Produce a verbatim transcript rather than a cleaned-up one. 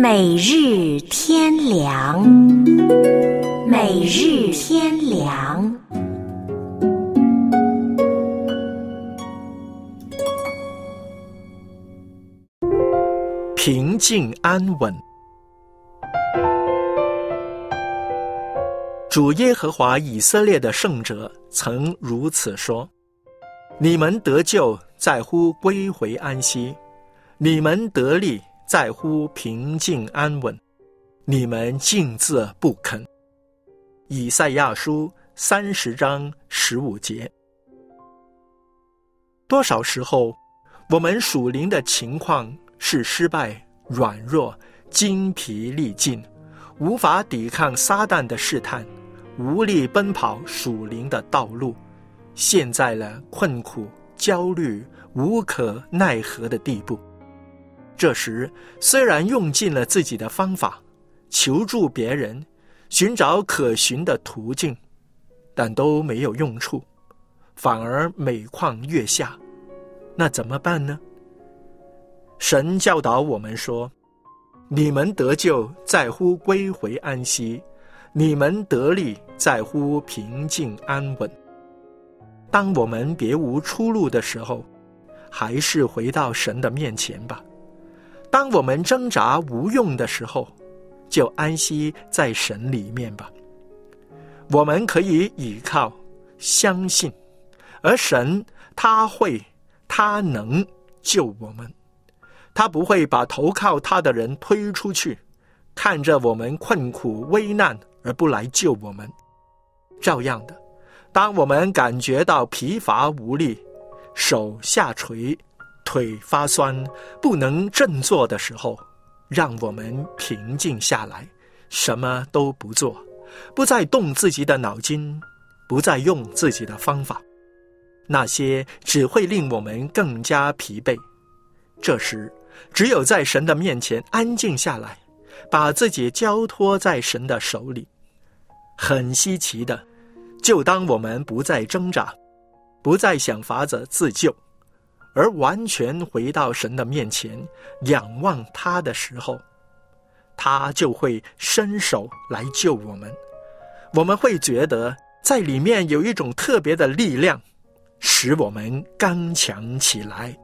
每日天良，每日天良。 平静安稳。主耶和华以色列的圣者曾如此说：你们得救在乎归回安息，你们得力在乎平静安稳，你们静自不肯。以赛亚书三十章十五节。多少时候我们属灵的情况是失败、软弱、精疲力尽，无法抵抗撒旦的试探，无力奔跑属灵的道路，陷在了困苦、焦虑、无可奈何的地步。这时虽然用尽了自己的方法，求助别人，寻找可寻的途径，但都没有用处，反而每况愈下。那怎么办呢？神教导我们说：你们得救在乎归回安息，你们得力在乎平静安稳。当我们别无出路的时候，还是回到神的面前吧。当我们挣扎无用的时候，就安息在神里面吧。我们可以倚靠、相信，而神他会、他能救我们。他不会把投靠他的人推出去，看着我们困苦危难而不来救我们。照样的，当我们感觉到疲乏无力，手下垂，腿发酸，不能振作的时候，让我们平静下来，什么都不做，不再动自己的脑筋，不再用自己的方法，那些只会令我们更加疲惫。这时只有在神的面前安静下来，把自己交托在神的手里。很稀奇的，就当我们不再挣扎，不再想法子自救，而完全回到神的面前仰望他的时候，他就会伸手来救我们。我们会觉得在里面有一种特别的力量，使我们刚强起来。